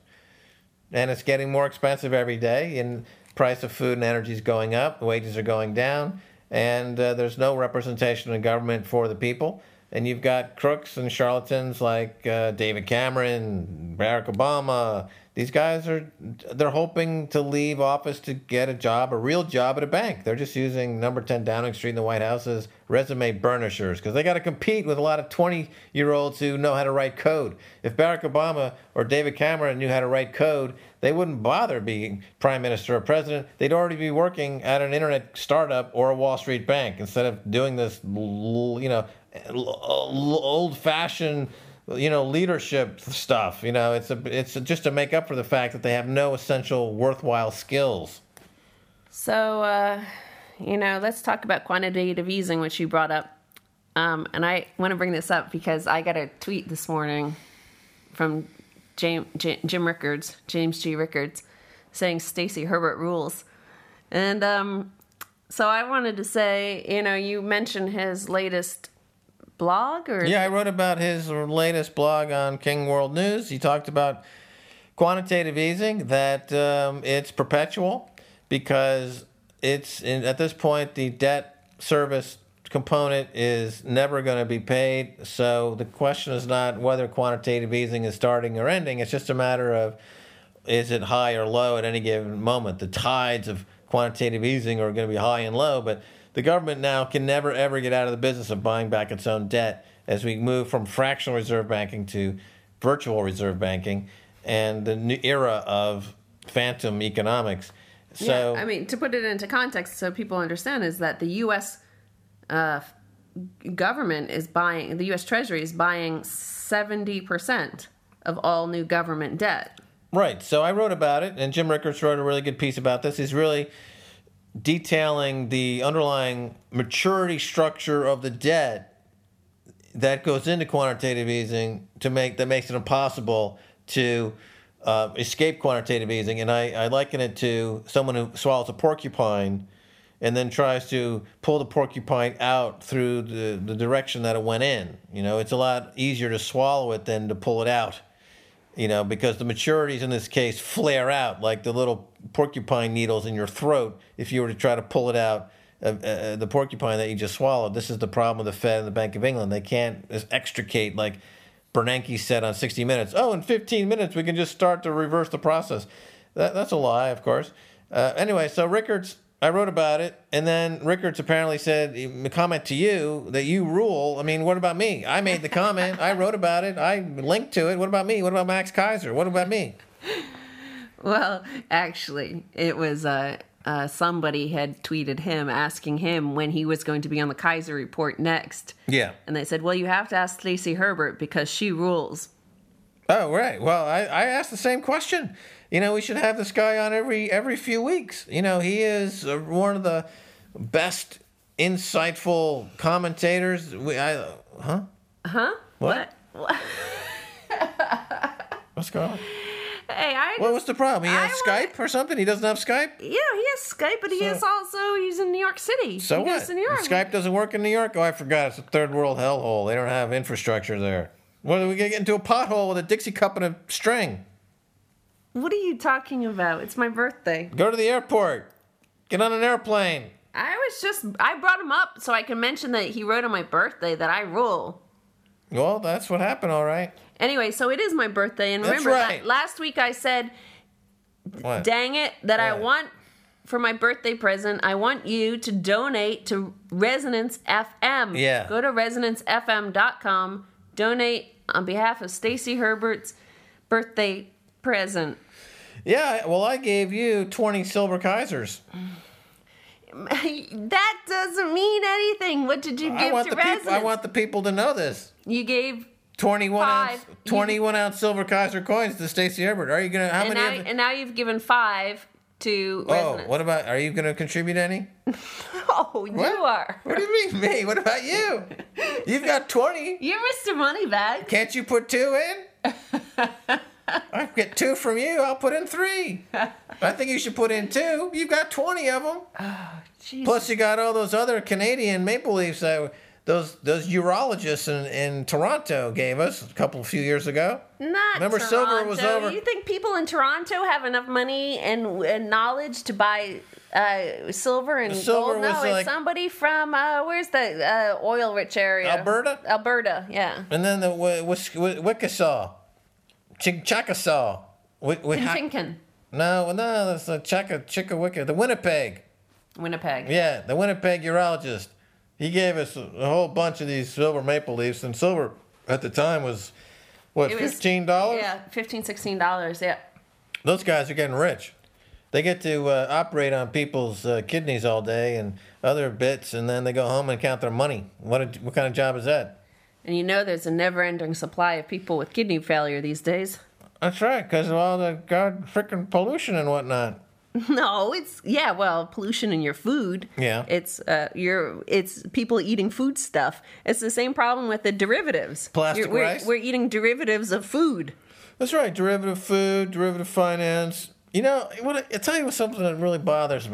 And it's getting more expensive every day, and price of food and energy is going up, wages are going down, and uh, there's no representation in government for the people. And you've got crooks and charlatans like uh, David Cameron, Barack Obama. These guys are, they're hoping to leave office to get a job, a real job at a bank. They're just using number ten Downing Street in the White House as resume burnishers because they got to compete with a lot of twenty-year-olds who know how to write code. If Barack Obama or David Cameron knew how to write code, they wouldn't bother being prime minister or president. They'd already be working at an internet startup or a Wall Street bank instead of doing this, you know, old-fashioned, you know, leadership stuff. You know, it's a, it's just to make up for the fact that they have no essential worthwhile skills.
So, uh, you know, let's talk about quantitative easing, which you brought up. Um, and I want to bring this up because I got a tweet this morning from James, Jim Rickards, James G. Rickards, saying Stacey Herbert rules. And um, so I wanted to say, you know, you mentioned his latest blog? Or
yeah, I wrote about his latest blog on King World News. He talked about quantitative easing, that um, it's perpetual because it's in, at this point the debt service component is never going to be paid. So the question is not whether quantitative easing is starting or ending. It's just a matter of, is it high or low at any given moment? The tides of quantitative easing are going to be high and low, but the government now can never, ever get out of the business of buying back its own debt as we move from fractional reserve banking to virtual reserve banking and the new era of phantom economics. So,
yeah, I mean, to put it into context so people understand, is that the U S uh, government is buying, the U S Treasury is buying seventy percent of all new government debt.
Right. So I wrote about it, and Jim Rickards wrote a really good piece about this. He's really detailing the underlying maturity structure of the debt that goes into quantitative easing to make that makes it impossible to uh, escape quantitative easing. And I, I liken it to someone who swallows a porcupine and then tries to pull the porcupine out through the, the direction that it went in. You know, it's a lot easier to swallow it than to pull it out, you know, because the maturities in this case flare out like the little porcupine needles in your throat if you were to try to pull it out. Uh, uh, the porcupine that you just swallowed. This is the problem with the Fed and the Bank of England. They can't just extricate, like Bernanke said on sixty minutes. Oh, in fifteen minutes we can just start to reverse the process. That, that's a lie, of course. Uh, anyway, so Rickards, I wrote about it, and then Rickards apparently said, a comment to you that you rule. I mean, what about me? I made the comment. I wrote about it. I linked to it. What about me? What about Max Kaiser? What about me?
Well, actually, it was... Uh... Uh, somebody had tweeted him asking him when he was going to be on the Kaiser Report next.
Yeah.
And they said, well, you have to ask Stacey Herbert because she rules.
Oh, right. Well, I, I asked the same question. You know, we should have this guy on every every few weeks. You know, he is uh, one of the best insightful commentators. We, I, huh?
Huh?
What?
What?
What's going on?
Hey, I.
What was the problem? He has
I
Skype
wanna,
or something? He doesn't have Skype?
Yeah, he has Skype, but he
so,
is also, he's in New York City.
So
he
what?
Goes to New York.
Skype doesn't work in New York? Oh, I forgot. It's a third world hellhole. They don't have infrastructure there. What, are we going to get into a pothole with a Dixie cup and a string?
What are you talking about? It's my birthday.
Go to the airport. Get on an airplane.
I was just, I brought him up so I can mention that he wrote on my birthday that I rule.
Well, that's what happened, all right.
Anyway, so it is my birthday, and
That's
remember,
right.
that last week I said,
What?
dang it, that I
What?
want, for my birthday present, I want you to donate to Resonance F M.
Yeah.
Go to resonance f m dot com, donate on behalf of Stacey Herbert's birthday present.
Yeah, well, I gave you twenty silver Kaisers.
That doesn't mean anything. What did you give
I want
to
the people.
Resonance?
I want the people to know this.
You gave...
twenty-one
Five.
ounce, twenty-one ounce silver Kaiser coins to Stacey Herbert. Are you gonna? How
and
many?
now,
of,
and now you've given five to
oh,
Resonance.
what about? Are you gonna contribute any?
Oh, you
What?
are.
What do you mean, me? What about you? You've got twenty.
You're Mister Moneybag.
Can't you put two in? I get two from you. I'll put in three. I think you should put in two. You've got twenty of them.
Oh, jeez.
Plus, you got all those other Canadian Maple Leafs that those those urologists in, in Toronto gave us a couple few years ago.
Not
Remember,
Toronto.
silver was over.
You think people in Toronto have enough money and, and knowledge to buy uh, silver and
The silver
gold? No,
was
it's
like-
somebody from uh, where's the uh, oil-rich area?
Alberta?
Alberta, yeah.
And then the w- Wis- Wi- Wickasaw, Ch- Chickasaw. We, we ha-
Tinkin,
no, no, that's the Chicka Chickawicka, the Winnipeg.
Winnipeg.
Yeah, the Winnipeg urologist. He gave us a, a whole bunch of these silver maple leafs, and silver at the time was what,
It was-
fifteen dollars?
Yeah, fifteen, sixteen dollars. Yeah.
Those guys are getting rich. They get to uh, operate on people's uh, kidneys all day and other bits, and then they go home and count their money. What a, what kind of job is that?
And you know, there's a never-ending supply of people with kidney failure these days.
That's right, because of all the god freaking pollution and whatnot.
No, it's yeah. Well, pollution in your food.
Yeah.
It's uh, your it's people eating food stuff. It's the same problem with the derivatives.
Plastic
You're- we're,
rice?
We're eating derivatives of food.
That's right, derivative food, derivative finance. You know, what I, I tell you what, something that really bothers me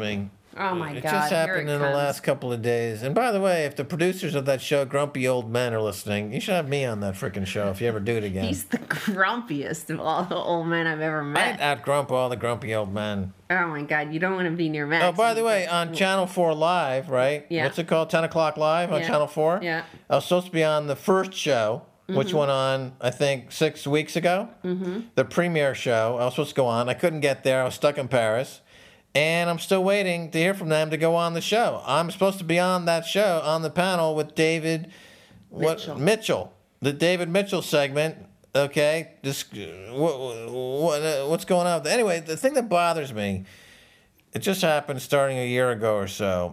Oh my
It
God!
just
here
happened
it
in the
comes.
last couple of days. And by the way, if the producers of that show, Grumpy Old Men, are listening, you should have me on that freaking show if you ever do it again.
He's the grumpiest of all the old men I've ever met.
I'd out-grump all the grumpy old men.
Oh my God! You don't want to be near Max.
Oh, by the way, on Channel four Live, right?
Yeah.
What's it called? ten o'clock Live on
Yeah.
Channel four?
Yeah.
I was supposed to be on the first show, which
Mm-hmm.
went on, I think, six weeks ago. Mm-hmm. The premiere show. I was supposed to go on. I couldn't get there. I was stuck in Paris. And I'm still waiting to hear from them to go on the show. I'm supposed to be on that show, on the panel with David what,
Mitchell.
Mitchell. The David Mitchell segment. Okay. This, what, what, uh, what's going on? Anyway, the thing that bothers me, it just happened starting a year ago or so,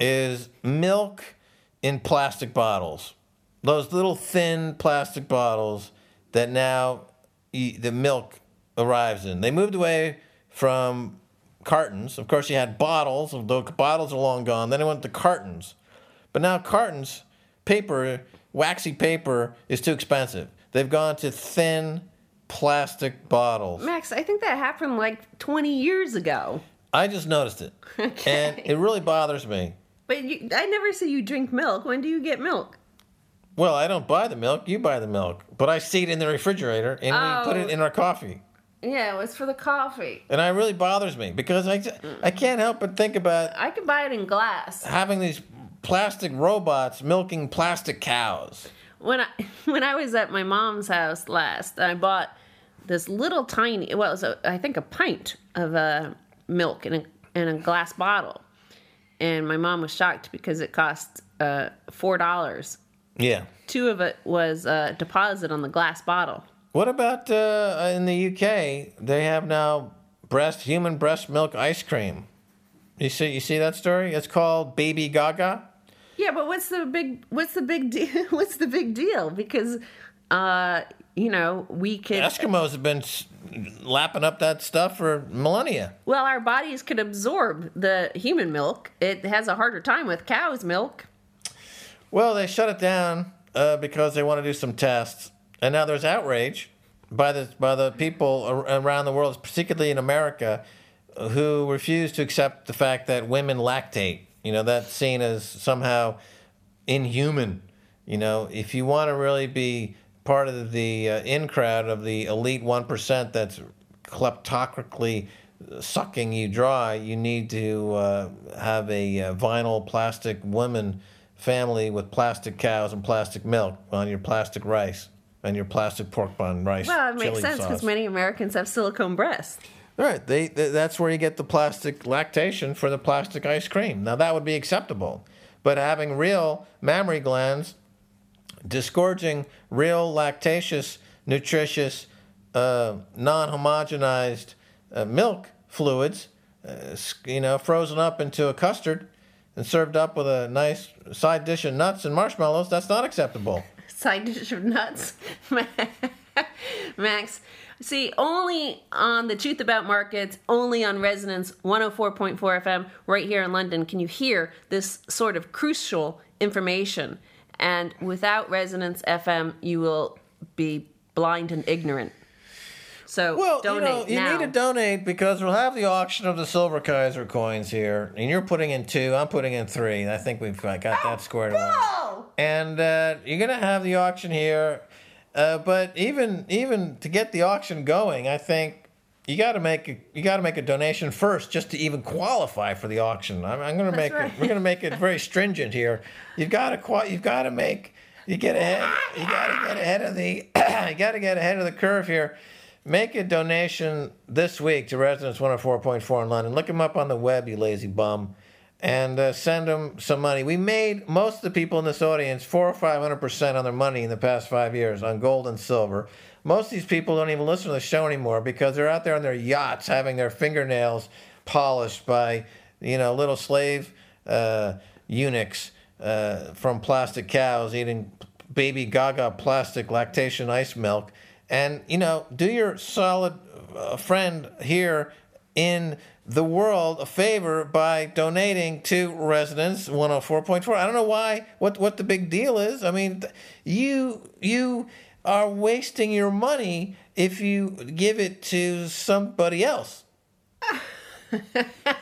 is milk in plastic bottles. Those little thin plastic bottles that now y- the milk arrives in. They moved away from cartons. Of course, you had bottles. The bottles are long gone. Then it went to cartons. But now cartons, paper, waxy paper is too expensive. They've gone to thin plastic bottles.
Max, I think that happened like twenty years ago.
I just noticed it.
Okay.
And it really bothers me.
But you, I never see you drink milk. When do you get milk?
Well, I don't buy the milk. You buy the milk. But I see it in the refrigerator and we put
Oh.
it in our coffee.
Yeah, it was for the coffee.
And it really bothers me because I, I can't help but think about
I could buy it in glass.
having these plastic robots milking plastic cows.
When I when I was at my mom's house last, I bought this little tiny, well, it was a, I think a pint of uh, milk in a in a glass bottle, and my mom was shocked because it cost uh, four dollars.
Yeah.
Two of it was a deposit on the glass bottle.
What about uh, in the U K? They have now breast human breast milk ice cream. You see, you see that story? It's called Baby Gaga.
Yeah, but what's the big what's the big deal? What's the big deal? Because uh, you know, we could
Eskimos have been s- lapping up that stuff for millennia.
well, our bodies could absorb the human milk. It has a harder time with cow's milk.
Well, they shut it down uh, because they want to do some tests, and now there's outrage by the by the people ar- around the world, particularly in America, who refuse to accept the fact that women lactate. You know, that's seen as somehow inhuman. You know, if you want to really be part of the uh, in crowd of the elite one percent that's kleptocratically sucking you dry, you need to uh, have a uh, vinyl plastic woman family with plastic cows and plastic milk on your plastic rice and your plastic pork bun rice.
Well, it makes
chili
sense because
sauce.
many Americans have silicone breasts.
All right, they, they, that's where you get the plastic lactation for the plastic ice cream. Now, that would be acceptable. But having real mammary glands, disgorging real lactaceous, nutritious, uh, non-homogenized uh, milk fluids, uh, s- you know, frozen up into a custard and served up with a nice side dish of nuts and marshmallows, that's not acceptable.
Side dish of nuts. Max, see, only on the Truth About Markets, only on Resonance one oh four point four F M, right here in London, can you hear this sort of crucial information. And without Resonance F M, you will be blind and ignorant. So
Well,
donate
you know, you
now.
need to donate because we'll have the auction of the Silver Kaiser coins here, and you're putting in two, I'm putting in three. I think we've got that squared away.
Oh!
And uh, you're gonna have the auction here, uh, but even even to get the auction going, I think you got to make a, you got to make a donation first just to even qualify for the auction. I'm, I'm gonna make
right.
it, we're gonna make it very stringent here. You've got to qual, you've got to make you get ahead. You got to get ahead of the you got to get ahead of the curve here. Make a donation this week to Resonance one oh four point four in London. Look them up on the web, you lazy bum, and uh, send them some money. We made most of the people in this audience four or five hundred percent on their money in the past five years on gold and silver. Most of these people don't even listen to the show anymore because they're out there on their yachts having their fingernails polished by, you know, little slave uh, eunuchs uh, from plastic cows eating Baby Gaga plastic lactation ice milk. And, you know, do your solid uh, friend here in the world a favor by donating to Resonance one oh four point four. I don't know why, what what the big deal is. I mean, th- you you are wasting your money if you give it to somebody else.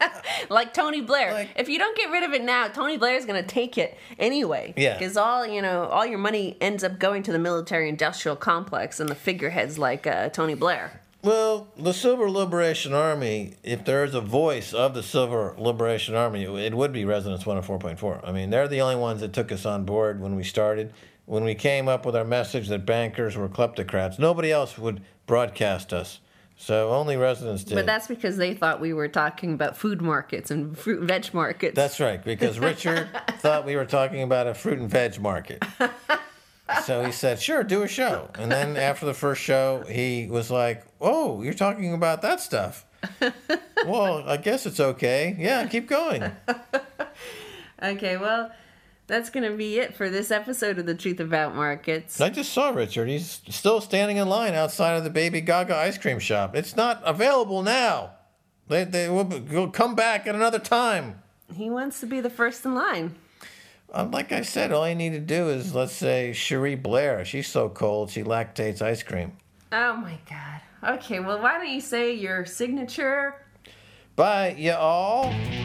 Like Tony Blair.
Like-
if you don't get rid of it now, Tony Blair's going to take it anyway.
Yeah.
Because all, you know, all your money ends up going to the military-industrial complex and the figureheads like uh, Tony Blair.
Well, the Silver Liberation Army, if there is a voice of the Silver Liberation Army, it would be Resonance one oh four point four. I mean, they're the only ones that took us on board when we started. When we came up with our message that bankers were kleptocrats, nobody else would broadcast us. So only Resonance did.
But that's because they thought we were talking about food markets and fruit and veg markets.
That's right, because Richard thought we were talking about a fruit and veg market. So he said, sure, do a show. And then after the first show, he was like, oh, you're talking about that stuff. Well, I guess it's okay. Yeah, keep going.
Okay, well, that's going to be it for this episode of The Truth About Markets.
I just saw Richard. He's still standing in line outside of the Baby Gaga ice cream shop. It's not available now. They, they will will come back at another time.
He wants to be the first in line.
Uh, like I said, all you need to do is, let's say, Cherie Blair. She's so cold, she lactates ice cream.
Oh, my God. Okay, well, why don't you say your signature?
Bye, you all.